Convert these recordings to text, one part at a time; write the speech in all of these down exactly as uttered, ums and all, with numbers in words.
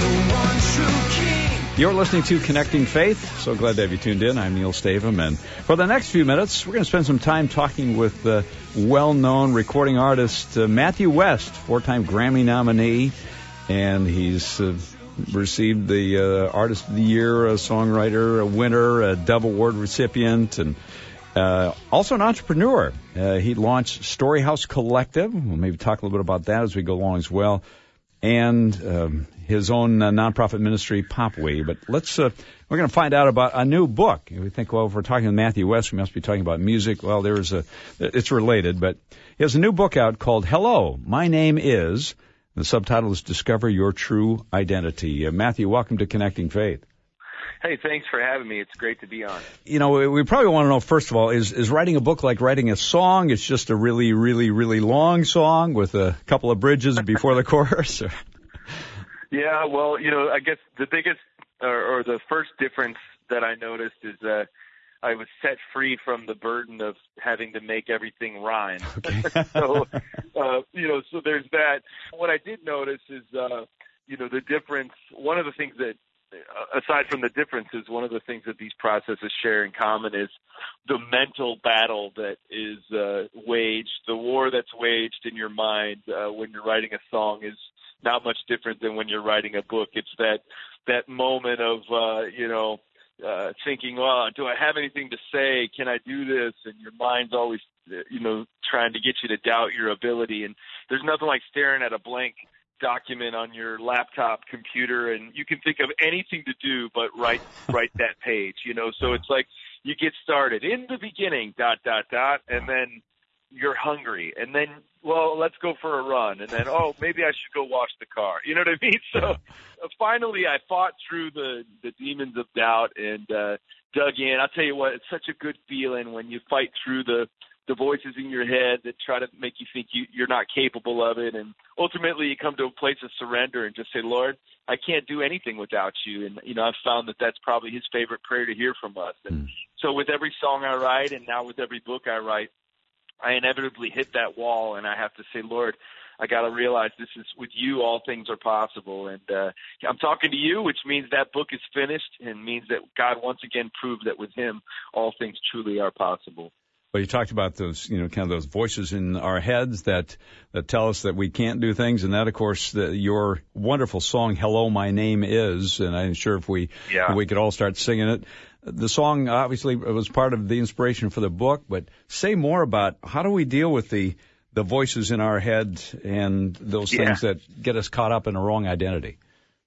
You're listening to Connecting Faith. So glad to have you tuned in. I'm Neil Stavum, and for the next few minutes, we're going to spend some time talking with the well-known recording artist uh, Matthew West, four-time Grammy nominee, and he's uh, received the uh, Artist of the Year, a songwriter, a winner, a Dove Award recipient, and uh, also an entrepreneur. Uh, he launched Storyhouse Collective. We'll maybe talk a little bit about that as we go along as well. And um, his own uh, nonprofit ministry, Popway. But let's, uh, we're going to find out about a new book. We think, well, if we're talking to Matthew West, we must be talking about music. Well, there's a, it's related, but he has a new book out called Hello, My Name Is. The subtitle is Discover Your True Identity. Uh, Matthew, welcome to Connecting Faith. Hey, thanks for having me. It's great to be on. You know, we probably want to know, first of all, is, is writing a book like writing a song? It's just a really, really, really long song with a couple of bridges before the chorus? Or? Yeah, well, you know, I guess the biggest or, or the first difference that I noticed is that I was set free from the burden of having to make everything rhyme. Okay. so, uh, you know, so there's that. What I did notice is, uh, you know, the difference, one of the things that, aside from the differences, one of the things that these processes share in common is the mental battle that is uh, waged, the war that's waged in your mind uh, when you're writing a song is not much different than when you're writing a book. It's that that moment of, uh, you know, uh, thinking, well, do I have anything to say? Can I do this? And your mind's always, you know, trying to get you to doubt your ability. And there's nothing like staring at a blank document on your laptop computer, and you can think of anything to do but write write that page, you know. So it's like you get started in the beginning, dot dot dot, and then you're hungry, and then, well, let's go for a run, and then, oh, maybe I should go wash the car. You know what I mean? So uh, finally, I fought through the the demons of doubt and uh, dug in. I'll tell you what, it's such a good feeling when you fight through the the voices in your head that try to make you think you, you're not capable of it. And ultimately you come to a place of surrender and just say, Lord, I can't do anything without you. And, you know, I've found that that's probably his favorite prayer to hear from us. And mm. so with every song I write and now with every book I write, I inevitably hit that wall and I have to say, Lord, I got to realize this is with you, all things are possible. And uh, I'm talking to you, which means that book is finished and means that God once again proved that with him, all things truly are possible. Well, you talked about those, you know, kind of those voices in our heads that, that tell us that we can't do things. And that, of course, the, your wonderful song, Hello, My Name Is. And I'm sure if we, yeah. if we could all start singing it. The song obviously was part of the inspiration for the book, but say more about how do we deal with the, the voices in our head and those yeah. things that get us caught up in a wrong identity.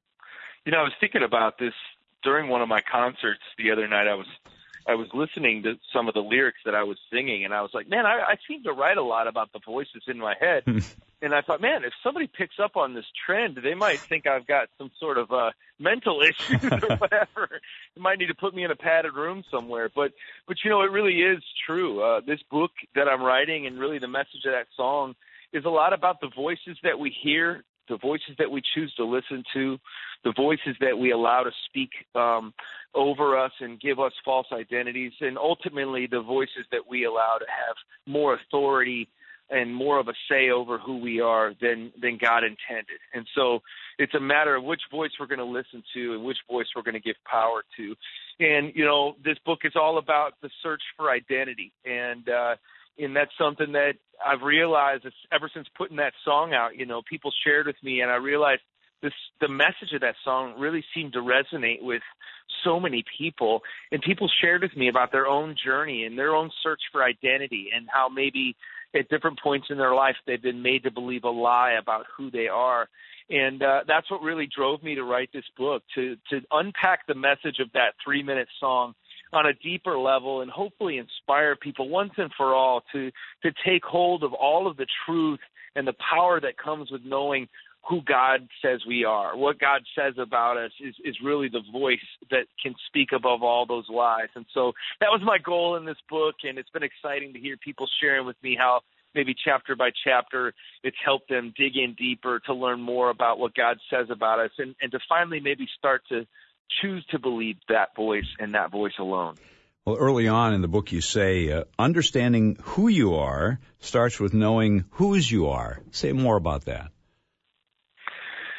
You know, I was thinking about this during one of my concerts the other night. I was I was listening to some of the lyrics that I was singing, and I was like, man, I, I seem to write a lot about the voices in my head. And I thought, man, if somebody picks up on this trend, they might think I've got some sort of uh, mental issues or whatever. They might need to put me in a padded room somewhere. But, but you know, it really is true. Uh, this book that I'm writing and really the message of that song is a lot about the voices that we hear, the voices that we choose to listen to, the voices that we allow to speak um, over us and give us false identities, and ultimately the voices that we allow to have more authority and more of a say over who we are than, than God intended. And so it's a matter of which voice we're going to listen to and which voice we're going to give power to. And, you know, this book is all about the search for identity. And, uh, and that's something that I've realized ever since putting that song out. You know, people shared with me, and I realized this, the message of that song really seemed to resonate with so many people. And people shared with me about their own journey and their own search for identity and how maybe at different points in their life they've been made to believe a lie about who they are. And uh, that's what really drove me to write this book, to to unpack the message of that three-minute song on a deeper level and hopefully inspire people once and for all to to take hold of all of the truth and the power that comes with knowing who God says we are. What God says about us is, is really the voice that can speak above all those lies. And so that was my goal in this book, and it's been exciting to hear people sharing with me how maybe chapter by chapter it's helped them dig in deeper to learn more about what God says about us and, and to finally maybe start to choose to believe that voice and that voice alone. Well, early on in the book you say, uh, understanding who you are starts with knowing whose you are. Say more about that.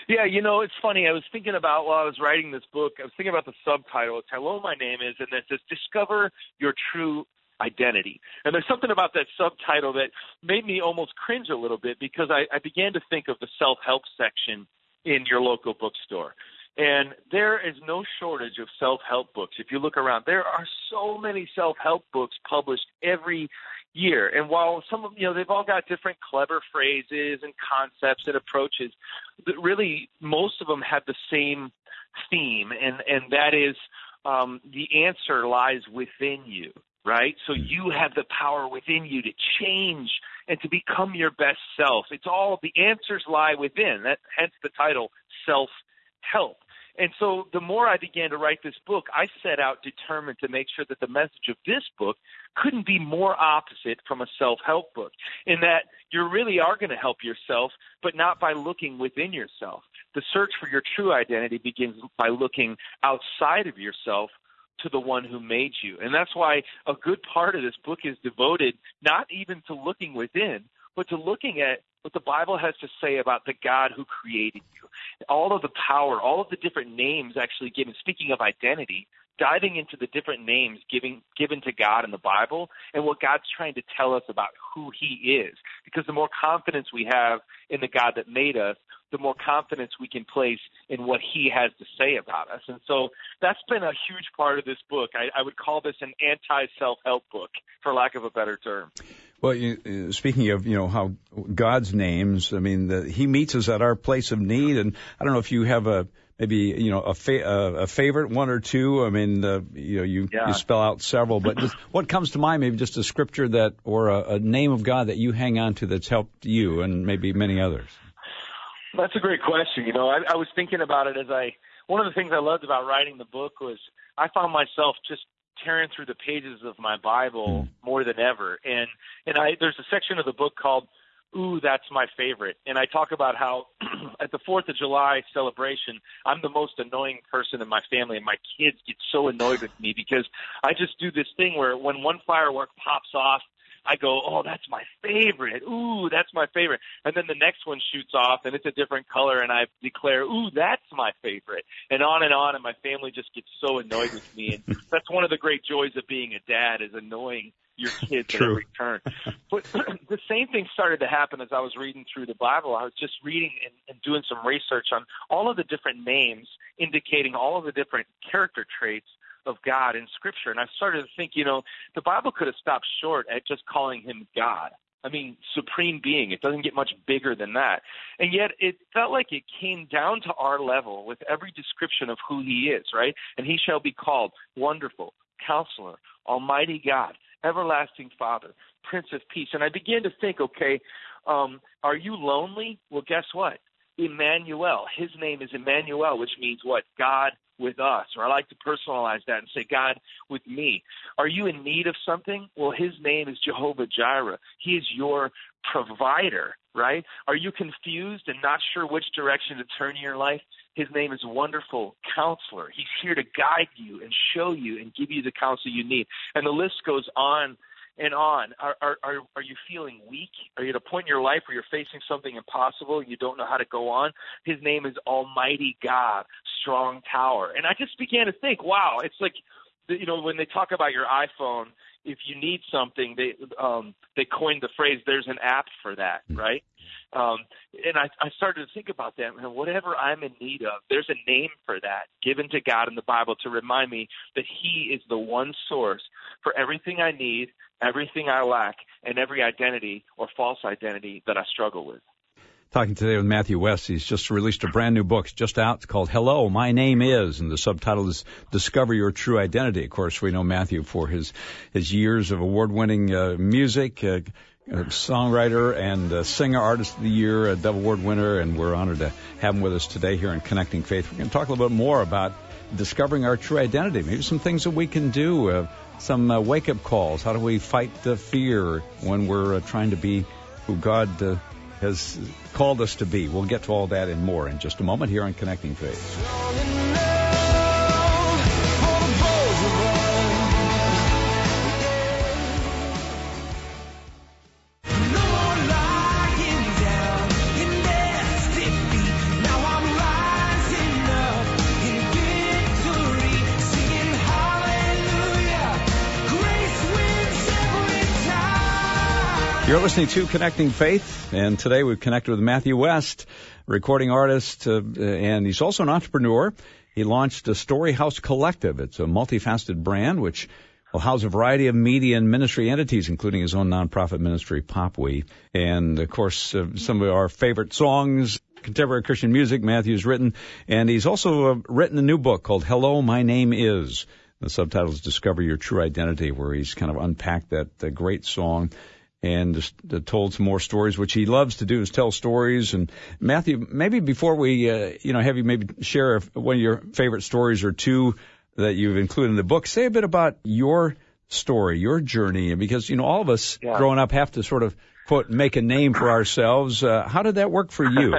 Yeah, you know, it's funny. I was thinking about, while I was writing this book, I was thinking about the subtitle. It's Hello, My Name Is, and it says, Discover Your True Identity. And there's something about that subtitle that made me almost cringe a little bit, because I, I began to think of the self-help section in your local bookstore. And there is no shortage of self-help books. If you look around, there are so many self-help books published every year. And while some of, you know, they've all got different clever phrases and concepts and approaches, but really most of them have the same theme, and, and that is um, the answer lies within you, right? So you have the power within you to change and to become your best self. It's all, the answers lie within. That, hence the title, Self-Help. And so the more I began to write this book, I set out determined to make sure that the message of this book couldn't be more opposite from a self-help book, in that you really are going to help yourself, but not by looking within yourself. The search for your true identity begins by looking outside of yourself to the one who made you. And that's why a good part of this book is devoted not even to looking within, but to looking at what the Bible has to say about the God who created you. All of the power, all of the different names actually given, speaking of identity, diving into the different names giving, given to God in the Bible and what God's trying to tell us about who he is. Because the more confidence we have in the God that made us, the more confidence we can place in what he has to say about us. And so that's been a huge part of this book. I, I would call this an anti-self-help book, for lack of a better term. Well, you, speaking of, you know, how God's names, I mean, the, he meets us at our place of need. And I don't know if you have a, maybe, you know, a, fa- a favorite, one or two. I mean, uh, you know, you, yeah. you spell out several, but just what comes to mind, maybe just a scripture that, or a, a name of God that you hang on to that's helped you and maybe many others? That's a great question. You know, I, I was thinking about it as I, one of the things I loved about writing the book was I found myself just tearing through the pages of my Bible mm. more than ever. And, and I, there's a section of the book called, Ooh, That's My Favorite. And I talk about how at the fourth of July celebration, I'm the most annoying person in my family, and my kids get so annoyed with me because I just do this thing where when one firework pops off, I go, oh, that's my favorite. Ooh, that's my favorite. And then the next one shoots off, and it's a different color, and I declare, ooh, that's my favorite. And on and on, and my family just gets so annoyed with me. And that's one of the great joys of being a dad, is annoying your kids at every turn. But the same thing started to happen as I was reading through the Bible. I was just reading and, and doing some research on all of the different names indicating all of the different character traits of God in Scripture. And I started to think, you know, the Bible could have stopped short at just calling him God. I mean, supreme being. It doesn't get much bigger than that. And yet it felt like it came down to our level with every description of who he is, right? And he shall be called Wonderful, Counselor, Almighty God, Everlasting Father, Prince of Peace. And I began to think, okay, um, are you lonely? Well, guess what? Emmanuel. His name is Emmanuel, which means what? God with us. Or I like to personalize that and say, God with me. Are you in need of something? Well, his name is Jehovah Jireh. He is your provider, right? Are you confused and not sure which direction to turn in your life? His name is Wonderful Counselor. He's here to guide you and show you and give you the counsel you need. And the list goes on and on. Are, are, are, are you feeling weak? Are you at a point in your life where you're facing something impossible and you don't know how to go on? His name is Almighty God, Strong Tower. And I just began to think, wow, it's like, you know, when they talk about your iPhone, if you need something, they um, they coined the phrase, there's an app for that, right? Um, and I, I started to think about that. And whatever I'm in need of, there's a name for that given to God in the Bible to remind me that he is the one source for everything I need, everything I lack, and every identity or false identity that I struggle with. Talking today with Matthew West. He's just released a brand new book. It's just out. It's called Hello, My Name Is, and the subtitle is Discover Your True Identity. Of course, we know Matthew for his his years of award-winning uh, music, uh, uh, songwriter and uh, singer, artist of the year, a Dove Award winner, and we're honored to have him with us today here in Connecting Faith. We're going to talk a little bit more about discovering our true identity, maybe some things that we can do, uh, some uh, wake-up calls. How do we fight the fear when we're uh, trying to be who God uh, has called us to be? We'll get to all that and more in just a moment here on Connecting Faith. No more lying down in nasty feet. Now I'm You're listening to Connecting Faith, and today we've connected with Matthew West, recording artist, uh, and he's also an entrepreneur. He launched a Story House Collective. It's a multifaceted brand which will house a variety of media and ministry entities, including his own nonprofit ministry, Popwe. And, of course, uh, some of our favorite songs, contemporary Christian music, Matthew's written. And he's also uh, written a new book called Hello, My Name Is. The subtitle is Discover Your True Identity, where he's kind of unpacked that uh, great song and just uh, told some more stories, which he loves to do, is tell stories. And Matthew, maybe before we, uh, you know, have you maybe share one of your favorite stories or two that you've included in the book, say a bit about your story, your journey, because, you know, all of us yeah. growing up have to sort of, quote, make a name for ourselves. Uh, how did that work for you?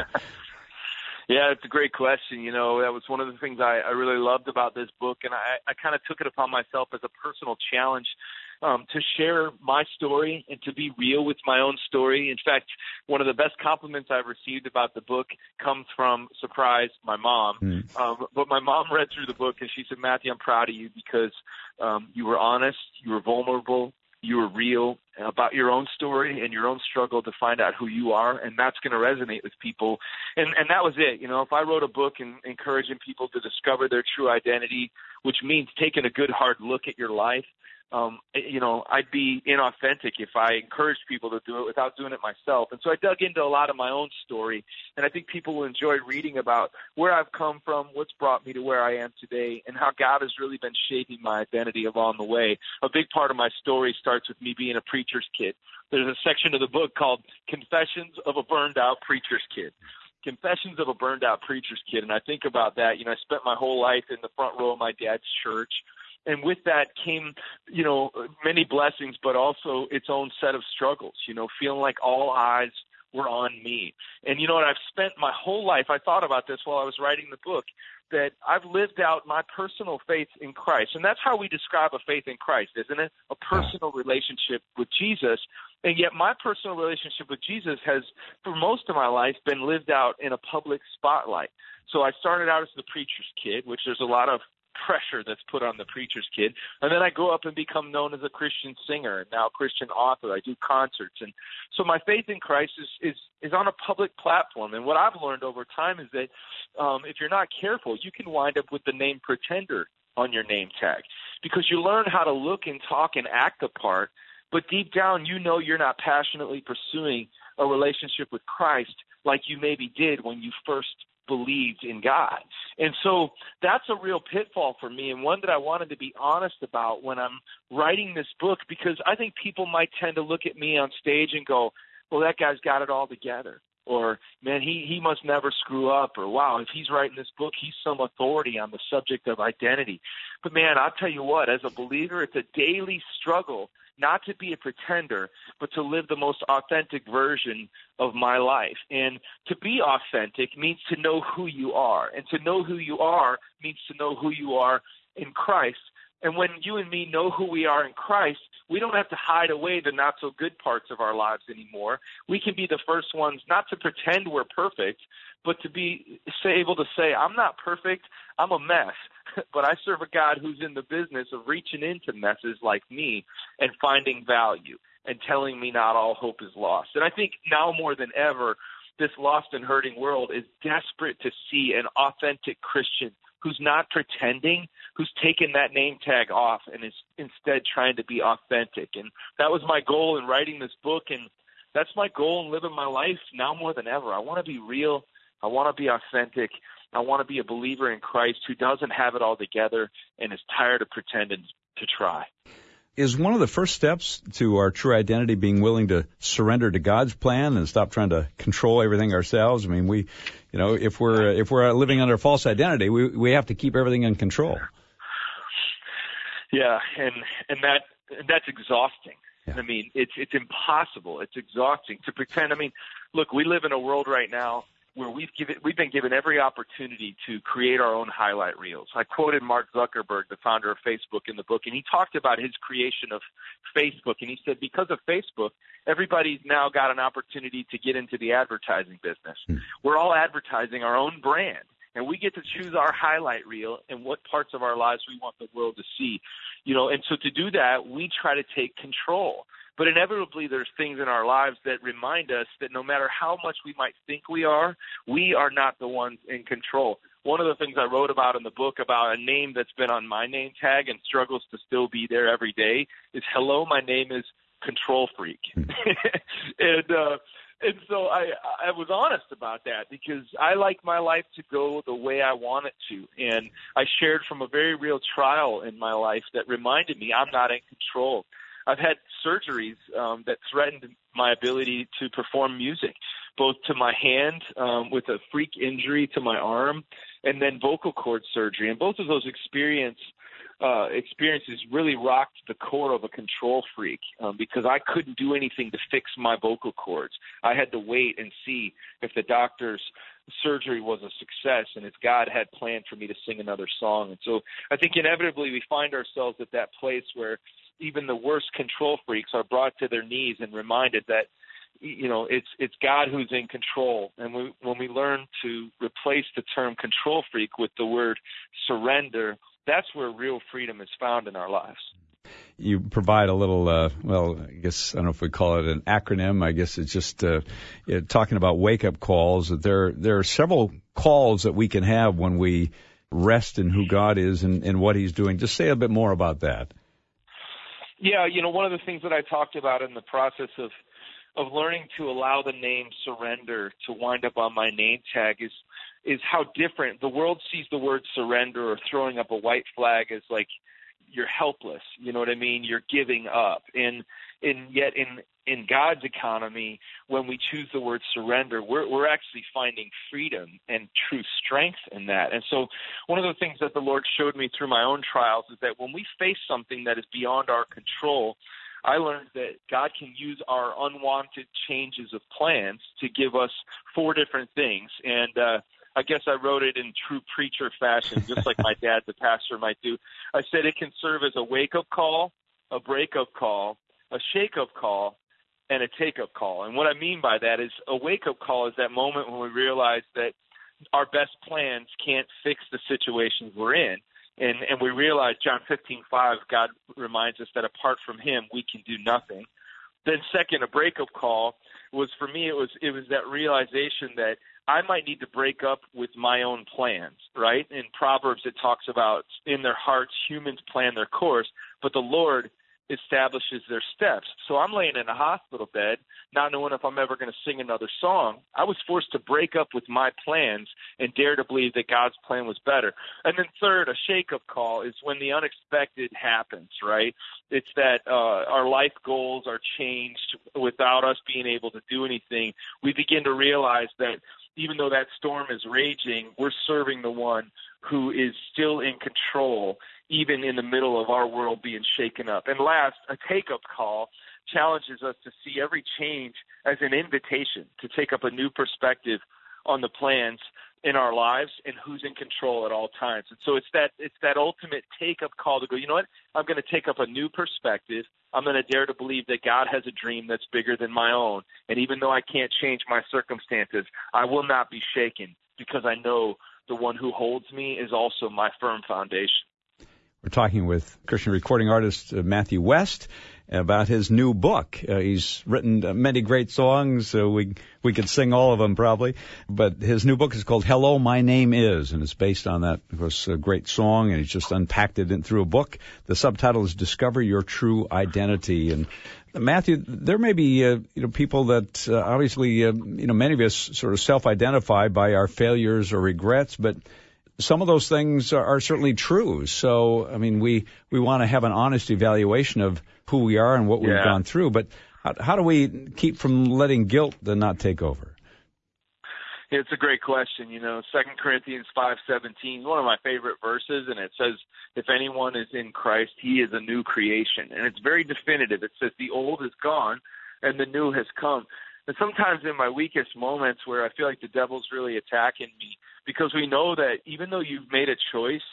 Yeah, it's a great question. You know, that was one of the things I, I really loved about this book, and I, I kind of took it upon myself as a personal challenge um, to share my story and to be real with my own story. In fact, one of the best compliments I've received about the book comes from, surprise, my mom. Mm. Um, but my mom read through the book, and she said, Matthew, I'm proud of you because um, you were honest, you were vulnerable, you were real about your own story and your own struggle to find out who you are, and that's going to resonate with people. And, and that was it. You know, if I wrote a book and encouraging people to discover their true identity, which means taking a good hard look at your life, um, you know, I'd be inauthentic if I encouraged people to do it without doing it myself. And so I dug into a lot of my own story, and I think people will enjoy reading about where I've come from, what's brought me to where I am today, and how God has really been shaping my identity along the way. A big part of my story starts with me being a preacher's kid. There's a section of the book called Confessions of a Burned Out Preacher's Kid. Confessions of a Burned Out Preacher's Kid. And I think about that. You know, I spent my whole life in the front row of my dad's church. And with that came, you know, many blessings, but also its own set of struggles, you know, feeling like all eyes were on me. And, you know what, I've spent my whole life, I thought about this while I was writing the book, that I've lived out my personal faith in Christ. And that's how we describe a faith in Christ, isn't it? A personal relationship with Jesus. And yet my personal relationship with Jesus has, for most of my life, been lived out in a public spotlight. So I started out as the preacher's kid, which there's a lot of pressure that's put on the preacher's kid. And then I grew up and become known as a Christian singer and now a Christian author. I do concerts. And so my faith in Christ is, is, is on a public platform. And what I've learned over time is that um, if you're not careful, you can wind up with the name pretender on your name tag because you learn how to look and talk and act the part, but deep down you know you're not passionately pursuing a relationship with Christ like you maybe did when you first believed in God. And so that's a real pitfall for me, and one that I wanted to be honest about when I'm writing this book, because I think people might tend to look at me on stage and go, well, that guy's got it all together. Or, man, he, he must never screw up. Or, wow, if he's writing this book, he's some authority on the subject of identity. But, man, I'll tell you what, as a believer, it's a daily struggle not to be a pretender, but to live the most authentic version of my life. And to be authentic means to know who you are. And to know who you are means to know who you are in Christ. And when you and me know who we are in Christ, we don't have to hide away the not-so-good parts of our lives anymore. We can be the first ones not to pretend we're perfect, but to be able to say, I'm not perfect, I'm a mess, but I serve a God who's in the business of reaching into messes like me and finding value and telling me not all hope is lost. And I think now more than ever, this lost and hurting world is desperate to see an authentic Christian who's not pretending, who's taken that name tag off and is instead trying to be authentic. And that was my goal in writing this book, and that's my goal in living my life now more than ever. I want to be real. I want to be authentic. I want to be a believer in Christ who doesn't have it all together and is tired of pretending to try. Is one of the first steps to our true identity being willing to surrender to God's plan and stop trying to control everything ourselves? I mean, we, you know, if we're if we're living under false identity, we we have to keep everything in control. Yeah, and and that that's exhausting. Yeah. I mean, it's it's impossible. It's exhausting to pretend. I mean, look, we live in a world right now where we've given, we've been given every opportunity to create our own highlight reels. I quoted Mark Zuckerberg, the founder of Facebook, in the book, and he talked about his creation of Facebook, and he said because of Facebook, everybody's now got an opportunity to get into the advertising business. Hmm. We're all advertising our own brand, and we get to choose our highlight reel and what parts of our lives we want the world to see. You know, and so to do that, we try to take control. But inevitably, there's things in our lives that remind us that no matter how much we might think we are, we are not the ones in control. One of the things I wrote about in the book about a name that's been on my name tag and struggles to still be there every day is, hello, my name is Control Freak. and uh, and so I, I was honest about that because I like my life to go the way I want it to. And I shared from a very real trial in my life that reminded me I'm not in control. I've had surgeries um, that threatened my ability to perform music, both to my hand um, with a freak injury to my arm, and then vocal cord surgery. And both of those experience, uh, experiences really rocked the core of a control freak um, because I couldn't do anything to fix my vocal cords. I had to wait and see if the doctor's surgery was a success and if God had planned for me to sing another song. And so I think inevitably we find ourselves at that place where even the worst control freaks are brought to their knees and reminded that, you know, it's it's God who's in control. And we, when we learn to replace the term control freak with the word surrender, that's where real freedom is found in our lives. You provide a little, uh, well, I guess, I don't know if we call it an acronym. I guess it's just uh, it, talking about wake-up calls. There, there are several calls that we can have when we rest in who God is and, and what he's doing. Just say a bit more about that. Yeah, you know, one of the things that I talked about in the process of of learning to allow the name surrender to wind up on my name tag is is how different the world sees the word surrender or throwing up a white flag as like you're helpless. You know what I mean? You're giving up. And and yet in in God's economy, when we choose the word surrender, we're we're actually finding freedom and true strength in that. And so one of the things that the Lord showed me through my own trials is that when we face something that is beyond our control, I learned that God can use our unwanted changes of plans to give us four different things. And uh, I guess I wrote it in true preacher fashion, just like my dad, the pastor, might do. I said it can serve as a wake-up call, a break-up call, a shake-up call, and a take-up call. And what I mean by that is a wake-up call is that moment when we realize that our best plans can't fix the situations we're in. And, and we realize, John fifteen five, God reminds us that apart from him, we can do nothing. Then second, a breakup call was, for me, it was it was that realization that I might need to break up with my own plans, right? In Proverbs, it talks about in their hearts, humans plan their course, but the Lord establishes their steps. So I'm laying in a hospital bed, not knowing if I'm ever going to sing another song. I was forced to break up with my plans and dare to believe that God's plan was better. And then third, a shake-up call is when the unexpected happens, right? It's that uh, our life goals are changed without us being able to do anything. We begin to realize that even though that storm is raging, we're serving the one who is still in control, even in the middle of our world being shaken up. And last, a take-up call challenges us to see every change as an invitation to take up a new perspective on the plans in our lives and who's in control at all times. And so it's that it's that ultimate take-up call to go, you know what, I'm going to take up a new perspective. I'm going to dare to believe that God has a dream that's bigger than my own. And even though I can't change my circumstances, I will not be shaken because I know the one who holds me is also my firm foundation. We're talking with Christian recording artist uh, Matthew West about his new book. Uh, he's written uh, many great songs. So we we could sing all of them probably. But his new book is called Hello, My Name Is, and it's based on that, of course, a great song, and he's just unpacked it in, through a book. The subtitle is Discover Your True Identity. And uh, Matthew, there may be uh, you know people that uh, obviously uh, you know many of us sort of self-identify by our failures or regrets, but some of those things are, are certainly true. So, I mean, we, we want to have an honest evaluation of who we are and what we've yeah. gone through. But how, how do we keep from letting guilt then not take over? It's a great question. You know, Second Corinthians five seventeen is one of my favorite verses, and it says, if anyone is in Christ, he is a new creation. And it's very definitive. It says the old is gone and the new has come. And sometimes in my weakest moments where I feel like the devil's really attacking me, because we know that even though you've made a choice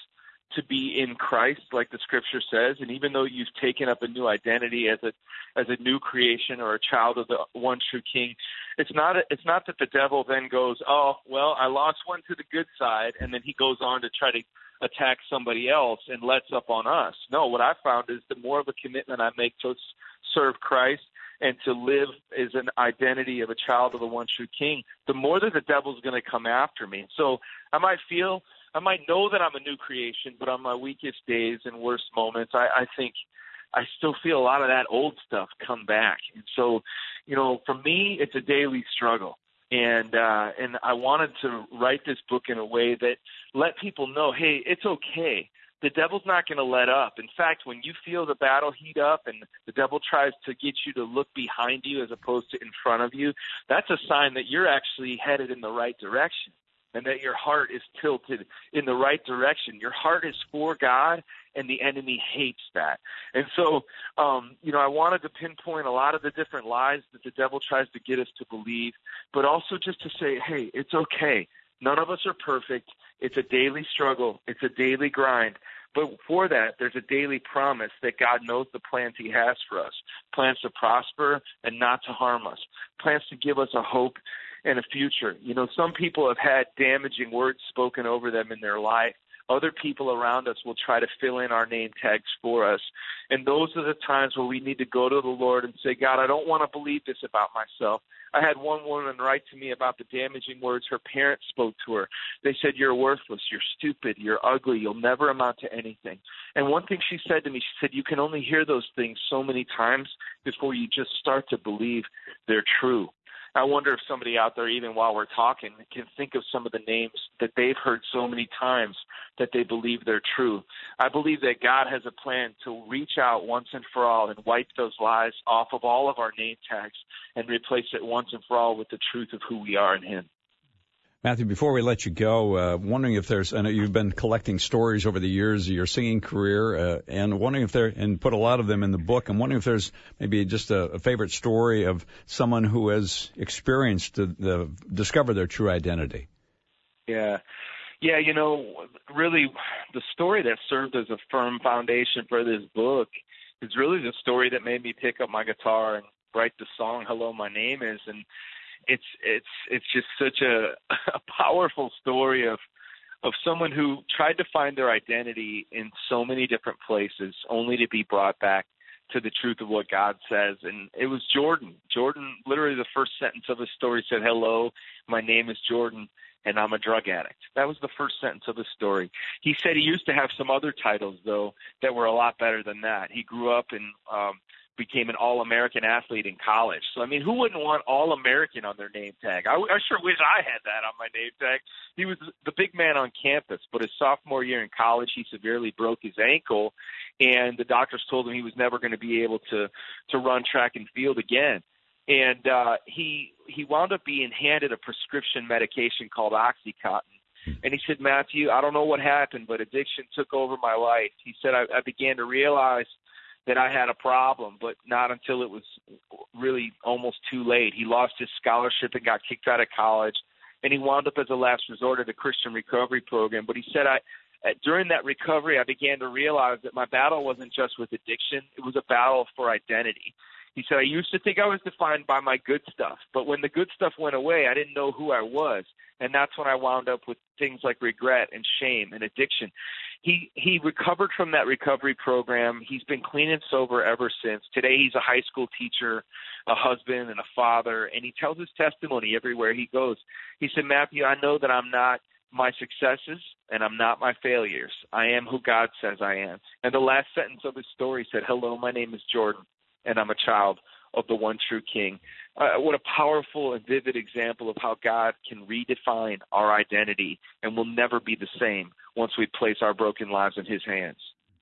to be in Christ, like the Scripture says, and even though you've taken up a new identity as a as a new creation or a child of the one true King, it's not a, it's not that the devil then goes, oh, well, I lost one to the good side, and then he goes on to try to attack somebody else and lets up on us. No, what I found is the more of a commitment I make to serve Christ and to live as an identity of a child of the one true King, the more that the devil's going to come after me. So I might feel, I might know that I'm a new creation, but on my weakest days and worst moments, I, I think I still feel a lot of that old stuff come back. And so, you know, for me, it's a daily struggle. And uh, and I wanted to write this book in a way that let people know, hey, it's okay. The devil's not going to let up. In fact, when you feel the battle heat up and the devil tries to get you to look behind you as opposed to in front of you, that's a sign that you're actually headed in the right direction and that your heart is tilted in the right direction. Your heart is for God, and the enemy hates that. And so, um, you know, I wanted to pinpoint a lot of the different lies that the devil tries to get us to believe, but also just to say, hey, it's okay. None of us are perfect. It's a daily struggle. It's a daily grind. But for that, there's a daily promise that God knows the plans he has for us, plans to prosper and not to harm us, plans to give us a hope and a future. You know, some people have had damaging words spoken over them in their life. Other people around us will try to fill in our name tags for us. And those are the times where we need to go to the Lord and say, God, I don't want to believe this about myself. I had one woman write to me about the damaging words her parents spoke to her. They said, you're worthless, you're stupid, you're ugly, you'll never amount to anything. And one thing she said to me, she said, you can only hear those things so many times before you just start to believe they're true. I wonder if somebody out there, even while we're talking, can think of some of the names that they've heard so many times that they believe they're true. I believe that God has a plan to reach out once and for all and wipe those lies off of all of our name tags and replace it once and for all with the truth of who we are in him. Matthew, before we let you go, uh, wondering if there's, I know you've been collecting stories over the years of your singing career, uh, and wondering if there, and put a lot of them in the book, I'm wondering if there's maybe just a, a favorite story of someone who has experienced, the, the discovered their true identity. Yeah. Yeah, you know, really the story that served as a firm foundation for this book is really the story that made me pick up my guitar and write the song, Hello, My Name Is, and It's it's it's just such a, a powerful story of of someone who tried to find their identity in so many different places, only to be brought back to the truth of what God says. And it was Jordan. Jordan, literally the first sentence of his story said, "Hello, my name is Jordan, and I'm a drug addict." That was the first sentence of his story. He said he used to have some other titles, though, that were a lot better than that. He grew up and um, became an All-American athlete in college. So, I mean, who wouldn't want All-American on their name tag? I, I sure wish I had that on my name tag. He was the big man on campus, but his sophomore year in college, he severely broke his ankle, and the doctors told him he was never going to be able to, to run track and field again. And uh, he he wound up being handed a prescription medication called Oxycontin. And he said, Matthew, I don't know what happened, but addiction took over my life. He said, I, I began to realize that I had a problem, but not until it was really almost too late. He lost his scholarship and got kicked out of college, and he wound up as a last resort at a Christian recovery program. But he said, I during that recovery, I began to realize that my battle wasn't just with addiction. It was a battle for identity. He said, I used to think I was defined by my good stuff, but when the good stuff went away, I didn't know who I was. And that's when I wound up with things like regret and shame and addiction. He he recovered from that recovery program. He's been clean and sober ever since. Today he's a high school teacher, a husband, and a father, and he tells his testimony everywhere he goes. He said, Matthew, I know that I'm not my successes and I'm not my failures. I am who God says I am. And the last sentence of his story said, hello, my name is Jordan, and I'm a child of the one true King. Uh, what a powerful and vivid example of how God can redefine our identity, and we'll never be the same once we place our broken lives in his hands.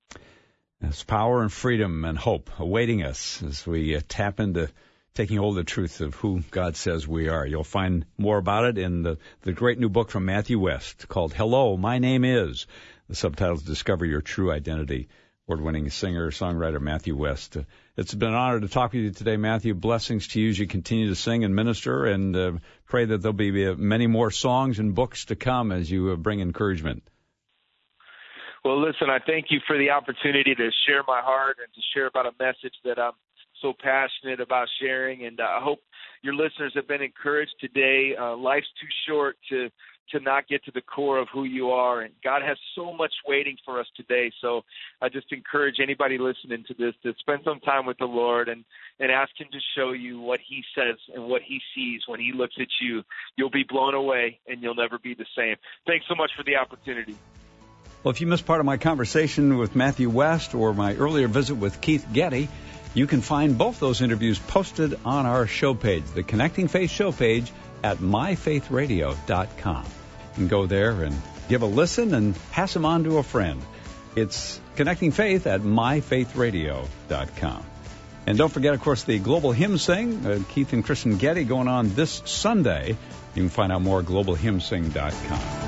There's power and freedom and hope awaiting us as we uh, tap into taking hold of the truth of who God says we are. You'll find more about it in the, the great new book from Matthew West called Hello, My Name Is. The subtitle is Discover Your True Identity. Award-winning singer, songwriter Matthew West. Uh, it's been an honor to talk with you today, Matthew. Blessings to you as you continue to sing and minister, and uh, pray that there'll be uh, many more songs and books to come as you uh, bring encouragement. Well, listen, I thank you for the opportunity to share my heart and to share about a message that I'm so passionate about sharing. And uh, I hope your listeners have been encouraged today. Uh, life's too short to to not get to the core of who you are. And God has so much waiting for us today. So I just encourage anybody listening to this to spend some time with the Lord and, and ask him to show you what he says and what he sees when he looks at you. You'll be blown away and you'll never be the same. Thanks so much for the opportunity. Well, if you missed part of my conversation with Matthew West or my earlier visit with Keith Getty, you can find both those interviews posted on our show page, the Connecting Faith show page at my faith radio dot com. You can go there and give a listen and pass them on to a friend. It's Connecting Faith at my faith radio dot com. And don't forget, of course, the Global Hymn Sing, uh, Keith and Kristen Getty going on this Sunday. You can find out more at global hymn sing dot com.